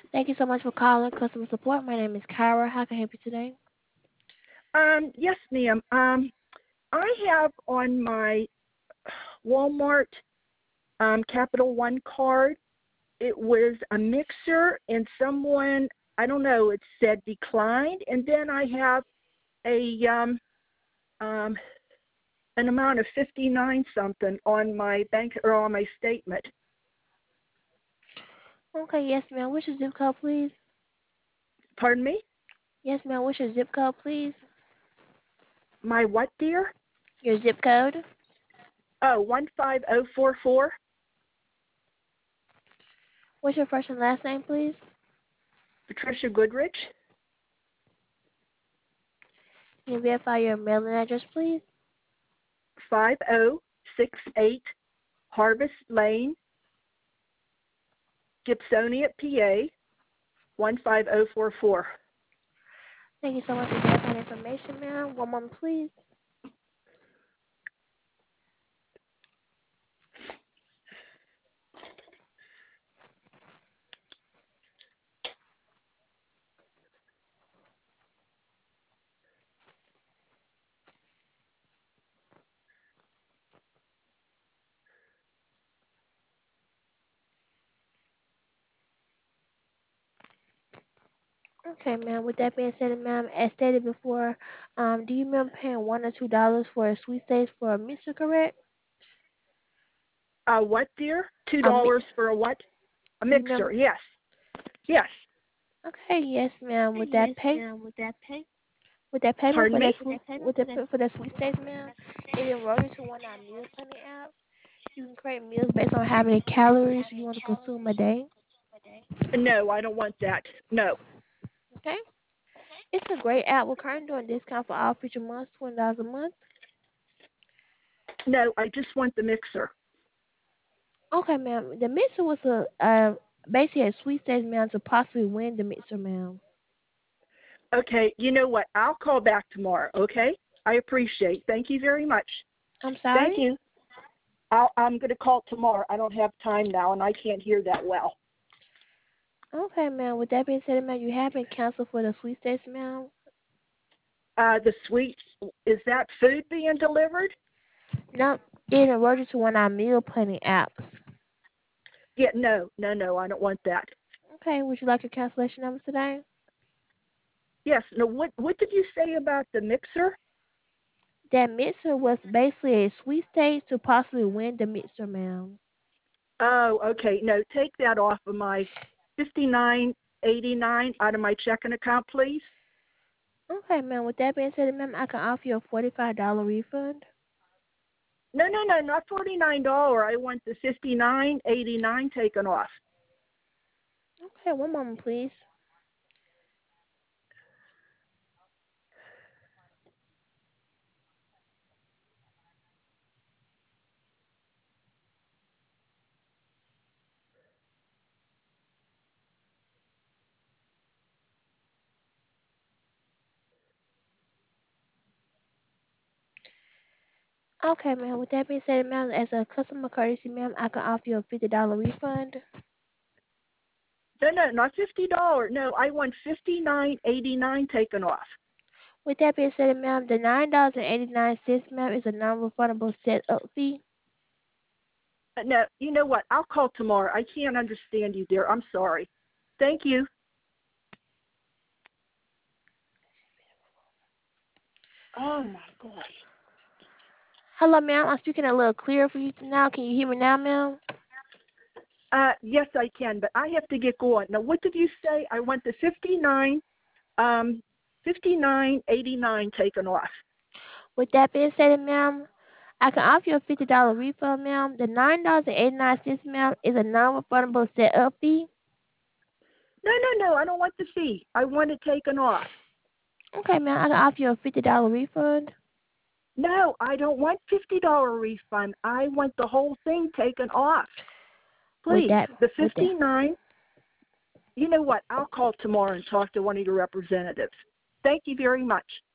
Thank you so much for calling customer support. My name is Kyra. How can I help you today? Yes, ma'am. I have on my Walmart Capital One card, it was a mixer, and someone, I don't know, it said declined, and then I have a um, an amount of 59 something on my bank or on my statement. Okay, yes, ma'am. What's your zip code, please? Pardon me? Yes, ma'am. What's your zip code, please? My what, dear? Your zip code? Oh, 15044. What's your first and last name, please? Patricia Goodrich, Can you verify your mailing address, please? 5068 Harvest Lane, Gibsonia, PA, 15044. Thank you so much for verifying information, ma'am. One moment, please. Okay, ma'am. With that being said, ma'am, as stated before, do you remember paying $1 or $2 for a sweet stage for a mixer, correct? What, dear? $2 A mix. for a what? A Do you remember? mixer, yes. Yes. Okay, yes, ma'am. With that payment Pardon for me? that sweet for that sweet stage, ma'am, it enrolled you to one of our meal planning apps. You can create meals based on how many calories you want to consume a day. No, I don't want that. No. Okay, it's a great app. We're currently doing a discount for all future months, $20 a month. No, I just want the mixer. Okay, ma'am. The mixer was basically a sweet stage, ma'am, to possibly win the mixer, ma'am. Okay, you know what? I'll call back tomorrow, okay? I appreciate. Thank you very much. I'm Thank sorry. you. I'm going to call tomorrow. I don't have time now, and I can't hear that well. Okay, ma'am. With that being said, ma'am, you have been canceled for the sweet stage, ma'am. The sweets, is that food being delivered? No, it enrolled you to one of our meal planning apps. Yeah, no, I don't want that. Okay, would you like your cancellation number today? Yes, no, what did you say about the mixer? That mixer was basically a sweet stage to possibly win the mixer, ma'am. Oh, okay. No, take that off of my 59.89 out of my checking account, please. Okay, ma'am. With that being said, ma'am, I can offer you a $45 refund. No, not $49. I want the 59.89 taken off. Okay, one moment, please. Okay, ma'am. With that being said, ma'am, as a customer courtesy, ma'am, I can offer you a $50 refund. No, not $50. No, I want 59.89 taken off. With that being said, ma'am, the $9.89, ma'am, is a non-refundable setup fee. No, you know what? I'll call tomorrow. I can't understand you, dear. I'm sorry. Thank you. Oh my gosh. Hello, ma'am. I'm speaking a little clearer for you now. Can you hear me now, ma'am? Yes, I can, but I have to get going. Now, what did you say? I want the 59.89 taken off. With that being said, ma'am, I can offer you a $50 refund, ma'am. The $9.89, ma'am, is a non-refundable setup fee. No. I don't want the fee. I want it taken off. Okay, ma'am. I can offer you a $50 refund. No, I don't want $50 refund. I want the whole thing taken off. With Please, that, the with that. 59. You know what? I'll call tomorrow and talk to one of your representatives. Thank you very much.